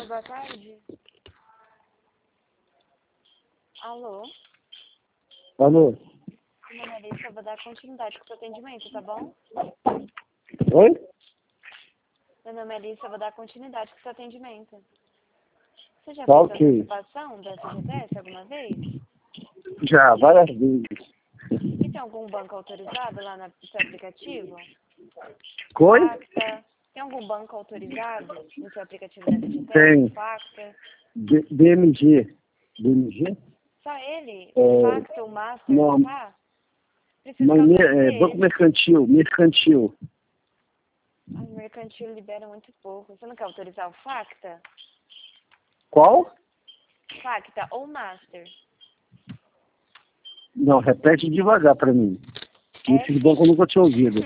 Boa tarde. Alô? Alô? Meu nome é Alice, eu vou dar continuidade com o seu atendimento, tá bom? Oi? Meu nome é Alice, eu vou dar continuidade com o seu atendimento. Você já Tá fez ok. antecipação da FGTS alguma vez? Já, várias vezes. E tem algum banco autorizado lá no seu aplicativo? Oi? Facta? Tem algum banco autorizado no seu aplicativo da FGTS? Tem. Facta? BMG. BMG? Só ele? É, Facta, o Master, não, não tá? Preciso mas conferir Banco esse. Mercantil. Ai, o mercantil libera muito pouco. Você não quer autorizar o Facta? Qual? Facta ou Master? Não, repete devagar pra mim. Esse banco eu nunca tinha ouvido.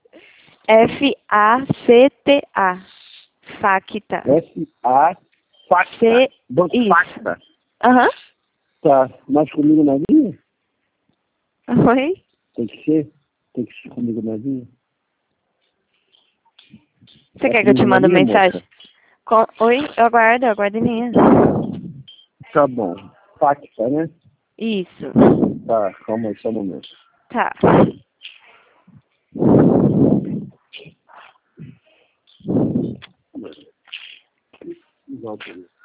F-A-C-T-A. Facta. F-A, Facta. C. Banco Isso. Facta. Aham. Tá, mas comigo na linha? Oi? Tem que ser? Tem que ser comigo na linha? Você quer que eu te mande linha, mensagem? moça? Oi? Eu aguardo em linha. Tá bom. Facta, né? Isso. Tá, calma aí, só um momento. Tá. Igual por isso.